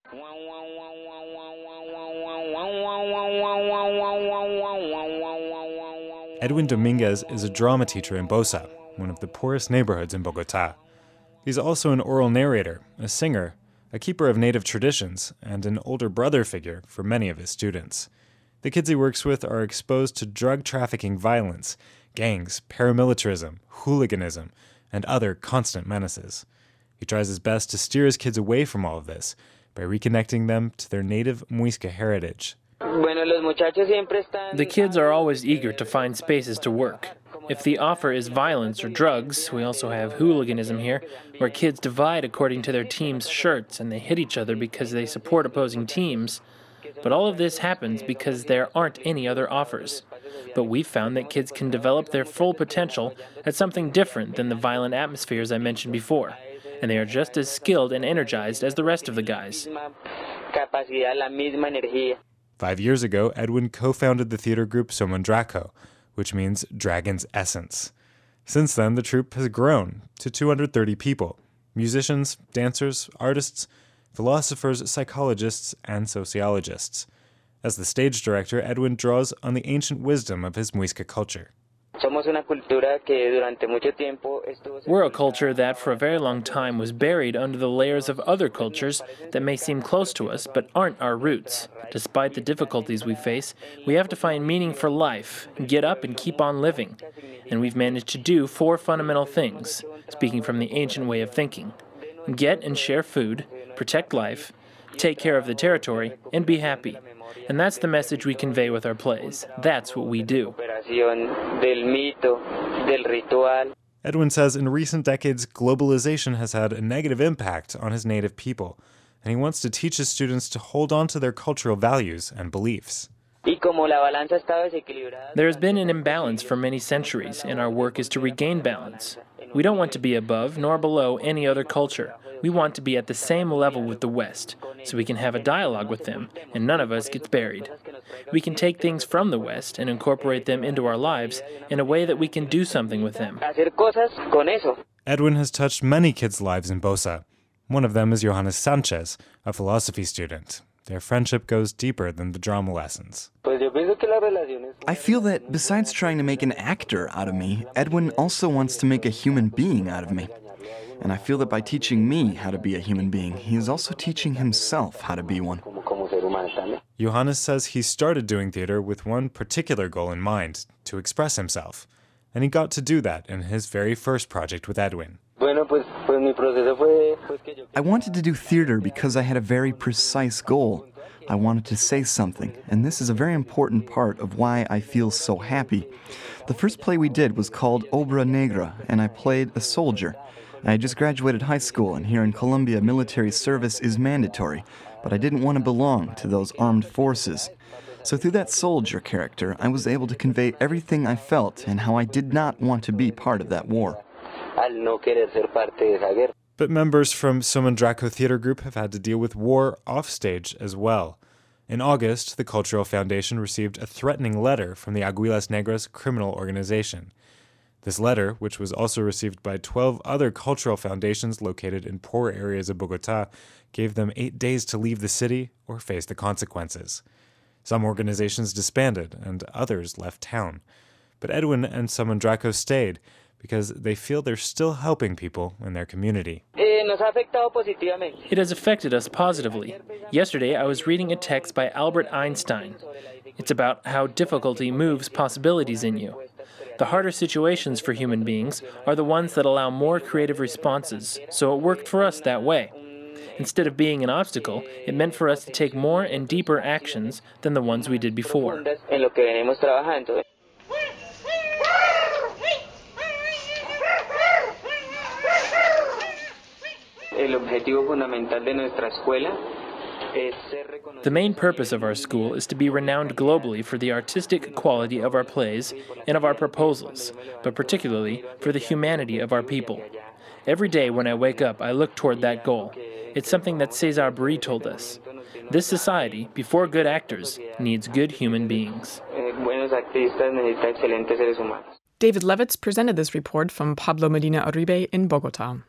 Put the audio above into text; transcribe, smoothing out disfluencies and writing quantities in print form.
Edwin Dominguez is a drama teacher in Bosa, one of the poorest neighborhoods in Bogotá. He's also an oral narrator, a singer, a keeper of native traditions, and an older brother figure for many of his students. The kids he works with are exposed to drug trafficking violence, gangs, paramilitarism, hooliganism, and other constant menaces. He tries his best to steer his kids away from all of this by reconnecting them to their native Muisca heritage. The kids are always eager to find spaces to work. If the offer is violence or drugs, we also have hooliganism here, where kids divide according to their team's shirts and they hit each other because they support opposing teams. But all of this happens because there aren't any other offers. But we've found that kids can develop their full potential at something different than the violent atmospheres I mentioned before, and they are just as skilled and energized as the rest of the guys. 5 years ago, Edwin co-founded the theater group Somondraco, which means Dragon's Essence. Since then, the troupe has grown to 230 people: musicians, dancers, artists, philosophers, psychologists, and sociologists. As the stage director, Edwin draws on the ancient wisdom of his Muisca culture. We're a culture that for a very long time was buried under the layers of other cultures that may seem close to us but aren't our roots. Despite the difficulties we face, we have to find meaning for life, get up and keep on living. And we've managed to do 4 fundamental things, speaking from the ancient way of thinking: get and share food, protect life, take care of the territory, and be happy. And that's the message we convey with our plays. That's what we do. Edwin says in recent decades, globalization has had a negative impact on his native people, and he wants to teach his students to hold on to their cultural values and beliefs. There has been an imbalance for many centuries, and our work is to regain balance. We don't want to be above nor below any other culture. We want to be at the same level with the West, so we can have a dialogue with them, and none of us gets buried. We can take things from the West and incorporate them into our lives in a way that we can do something with them. Edwin has touched many kids' lives in Bosa. One of them is Johannes Sanchez, a philosophy student. Their friendship goes deeper than the drama lessons. I feel that besides trying to make an actor out of me, Edwin also wants to make a human being out of me. And I feel that by teaching me how to be a human being, he is also teaching himself how to be one. Johannes says he started doing theater with one particular goal in mind: to express himself. And he got to do that in his very first project with Edwin. I wanted to do theater because I had a very precise goal. I wanted to say something, and this is a very important part of why I feel so happy. The first play we did was called Obra Negra, and I played a soldier. I just graduated high school, and here in Colombia, military service is mandatory, but I didn't want to belong to those armed forces. So through that soldier character, I was able to convey everything I felt and how I did not want to be part of that war. But members from Somondraco Theater Group have had to deal with war offstage as well. In August, the Cultural Foundation received a threatening letter from the Aguilas Negras criminal organization. This letter, which was also received by 12 other cultural foundations located in poor areas of Bogotá, gave them 8 days to leave the city or face the consequences. Some organizations disbanded and others left town. But Edwin and Somondraco stayed because they feel they're still helping people in their community. It has affected us positively. Yesterday, I was reading a text by Albert Einstein. It's about how difficulty moves possibilities in you. The harder situations for human beings are the ones that allow more creative responses, so it worked for us that way. Instead of being an obstacle, it meant for us to take more and deeper actions than the ones we did before. The main purpose of our school is to be renowned globally for the artistic quality of our plays and of our proposals, but particularly for the humanity of our people. Every day when I wake up, I look toward that goal. It's something that César Brie told us. This society, before good actors, needs good human beings. David Levitz presented this report from Pablo Medina Uribe in Bogotá.